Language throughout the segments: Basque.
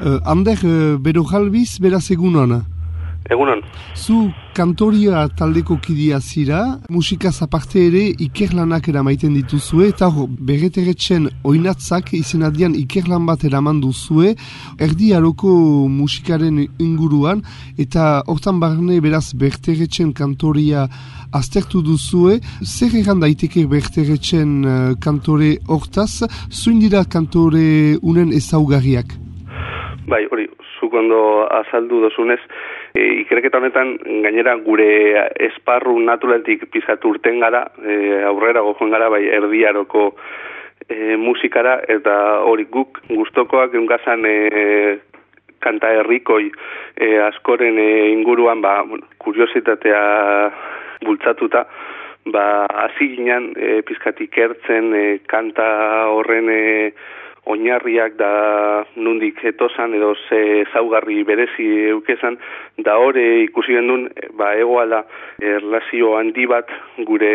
Ander Berojalbiz, beraz egunon. Egunon. Zu kantoria taldeko kidea zira, musikaz aparte ere ikerlanak eramaiten dituzue, eta Bereterretxen oinatzak izenadian ikerlan bat eraman duzue, Erdi Aroko musikaren inguruan, eta hortan barne beraz Bereterretxen kantoria aztertu duzue. Zer egan daiteke Bereterretxen kantore hortaz, zuin dira kantore unen ezaugarriak? Bai, hori, zuk ondo azaldu dozunez, ikerketa honetan gainera gure esparru naturaletik pizatu urten gara, aurrera gojoen gara, bai Erdi Aroko musikara, eta hori guk gustokoak eungazan kanta herrikoi askoren inguruan, kuriositatea bultzatuta, hasi ginen pizkat ikertzen kanta horren oinarriak da nundik etosan edo ze zaugarri berezi eukezan, da hori ikusi gendun, egoala erlazio handi bat gure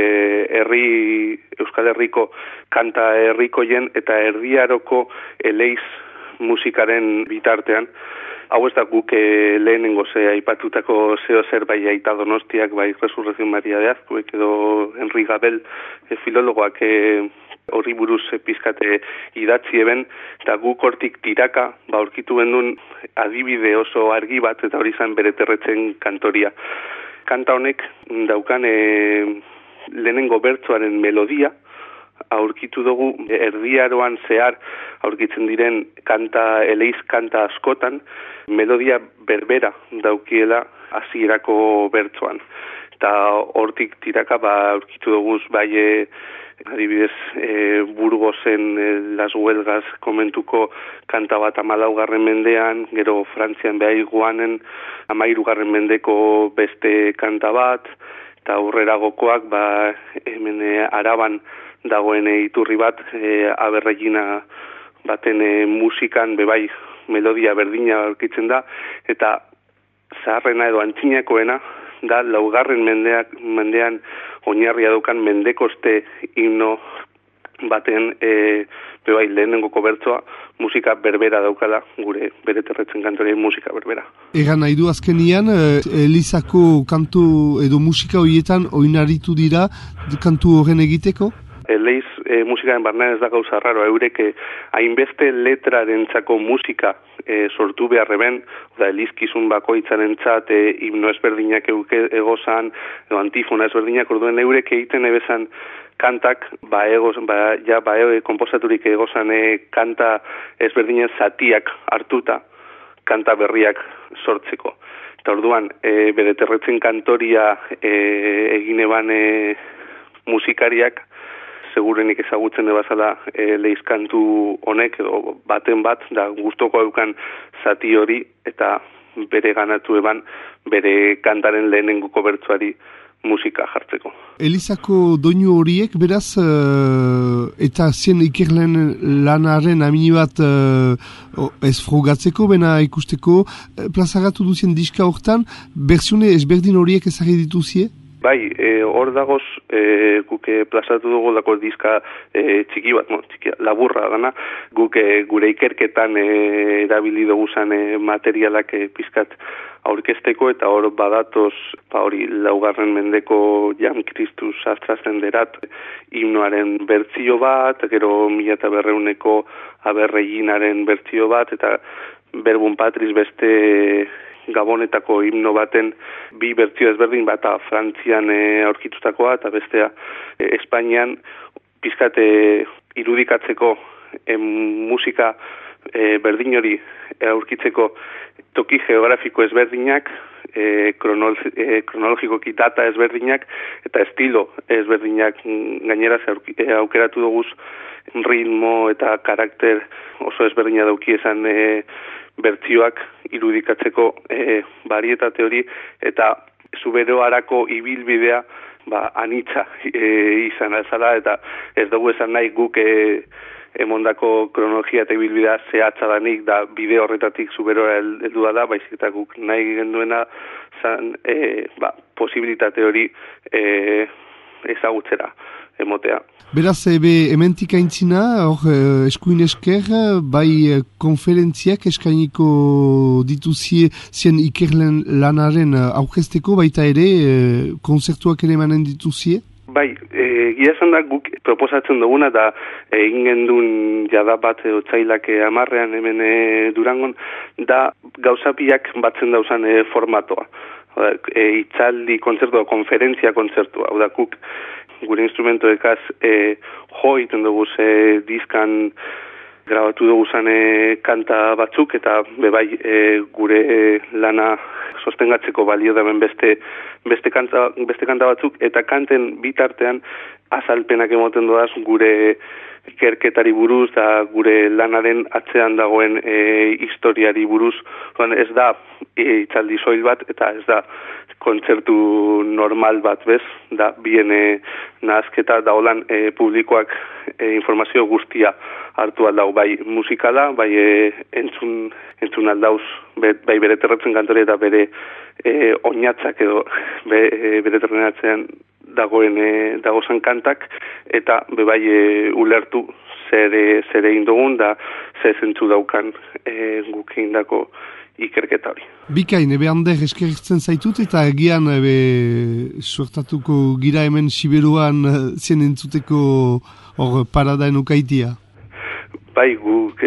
Euskal Herriko kanta herrikoien eta Erdi Aroko eleiz musikaren bitartean. Hau ez da guk lehenengo aipatutako zeo zer bai Aita Donostiak, bai Resurrección Maria de Azkuek edo Henri Gabel filologoak horri buruz pizkate idatzi eben, eta guk hortik tiraka aurkitu gendun adibide oso argi bat, eta hori izan Bereterretxen kantoria. Kanta honek daukan lehenengo bertsoaren melodia, aurkitu dugu Erdi Aroan zehar aurkitzen diren eleiz kanta askotan, melodia berbera daukiela hasierako bertsoan. Eta hortik tiraka aurkitu dugu bai adibidez Burgosen Las Huelgas komentuko kanta bat 14. mendean, gero Frantzian Behaiguanen 13. mendeko beste kanta bat, eta aurreragokoak hemen Araban dagoen iturri bat, Aberregina baten musikan bebai melodia berdina aurkitzen da, eta zaharrena edo antzinakoena da 4. mendean oinarria daukan Mendekoste himno baten bebai lehenengoko bertsoa musika berbera daukala, gure Bereterretxen kantorien musika berbera. Egan nahi du azkenian, Elizako kantu edo musika horietan oinarritu dira kantu horren egiteko? Eleiz musikaren barnean ez da gauza raro, eurek hainbeste letrarentzako musika sortu beharreben, elizkizun bakoitzaren txat, himno ezberdinak egozan, edo antifona ezberdinak, orduen eurek egiten ebezan kantak, komposaturik egozan kanta ezberdinen zatiak hartuta, kanta berriak sortzeko. Eta orduan, Bereterretxen kantoria egin eban musikariak, segurenik ezagutzen ebazala leizkantu honek, edo baten bat, da gustoko eukan zati hori, eta bere ganatu eban, bere kantaren lehenenguko bertsoari musika jartzeko. Elizako doinu horiek, beraz, eta zien ikerlen lanaren amini bat ez frogatzeko, bena ikusteko, plazaratu duzien diska hortan, bertsione ezberdin horiek ezagri dituzie? Bai, hor dagoz, guke plazatu dugu lako diska txiki bat, laburra gana, guke gure ikerketan erabili dugu zan materialak pizkat aurkezteko, eta hor badatoz, hori 4. mendeko Jan Kristus astrazten derat, himnoaren bertzio bat, gero 1900 Aberreginaren bertzio bat, eta Verbum Patris beste Gabonetako himno baten bi bertzio ezberdin, bata Frantzian aurkitutakoa eta bestea Espainian, pizkat irudikatzeko musika berdin hori aurkitzeko toki geografiko ezberdinak, kronologikoki data ezberdinak eta estilo ezberdinak gainera aukeratu duguz ritmo eta karakter oso ezberdina dauki esan bertzioak irudikatzeko barietate hori, eta Zubero Arako ibilbidea anitza izan alzala, eta ez dugu esan nahi guk emondako kronologia eta ibilbidea zehatza danik, da bide horretatik Zuberoa heldua da, baizik eta guk nahi genduena zan posibilitate hori ezagutzera emotea. Beraz, hementik aintzina, eskuin esker, bai konferentziak eskainiko dituzie zien ikerlen lanaren aurkezteko, baita ere, konzertuak ere emanen dituzie? Bai, gira esan da guk proposatzen duguna da egin gendun jada bat otsailak 10 hemen Durangon, da gauzapiak batzen dauzan formatoa. Itzaldi kontzertua, konferentzia kontzertua, hau da guk gure instrumentoekaz jo egiten dugu diskan grabatu dugu kanta batzuk eta bebai gure lana sostengatzeko balio daben beste kanta batzuk eta kanten bitartean azalpenak emoten doaz gure ikerketari buruz da gure lanaren atzean dagoen historiari buruz. Ez da itzaldi soil bat eta ez da kontzertu normal bat, bez? Da bien nahazketa da holan publikoak informazio guztia hartu aldau, bai musikala, bai entzun aldauz, bai bere terretzen kantore eta bere oinatzak edo bere terrenatzean dagozan kantak, eta bebai ulertu zer egin dugun da zer zentzu daukan guk egindako ikerketa hori. Bikain, Ander eskertzen zaitut eta egian suertatuko gira hemen Siberuan zien entzuteko paradaen ukaitia. Bai, guk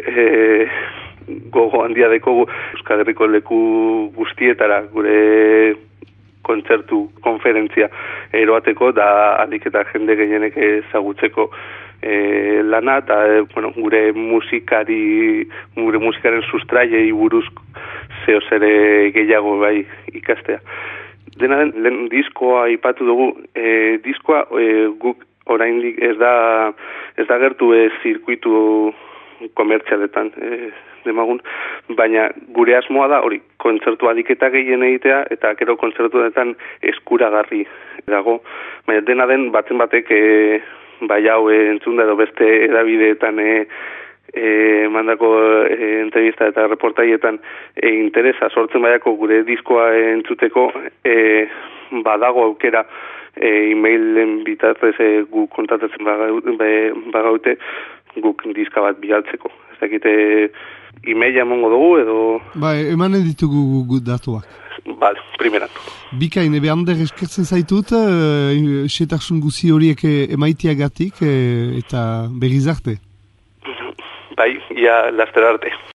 gogo handia dekogu Euskal Herriko leku guztietara gure kontzertu, konferentzia eroateko da handik eta jende gehienek ezagutzeko lana eta gure musikaren sustraiei buruz zeo zere gehiago bai ikastea. Dena den, lehen diskoa aipatu dugu, diskoa guk oraindik ez da gertu zirkuitu komertzialetan demagun, baina gure asmoa da hori kontzertu adiketa gehien egitea eta gero kontzertuetan eskuragarri dago, baina dena den baten batek bai hau entzunda edo beste edabideetan mandako entrevista eta reportaietan interesa sortzen baiako gure diskoa entzuteko badago aukera e-mailen bitartez gu kontratatzen bagaute guk diska bat bialtzeko. Ez dakite e-maila emongo dugu edo... emanen ditugu datuak. Bale, primeran. Bikain, Ander eskertzen zaitut, setarsun guzi horiek emaitiagatik eta berriz arte. Bai, ia laster arte.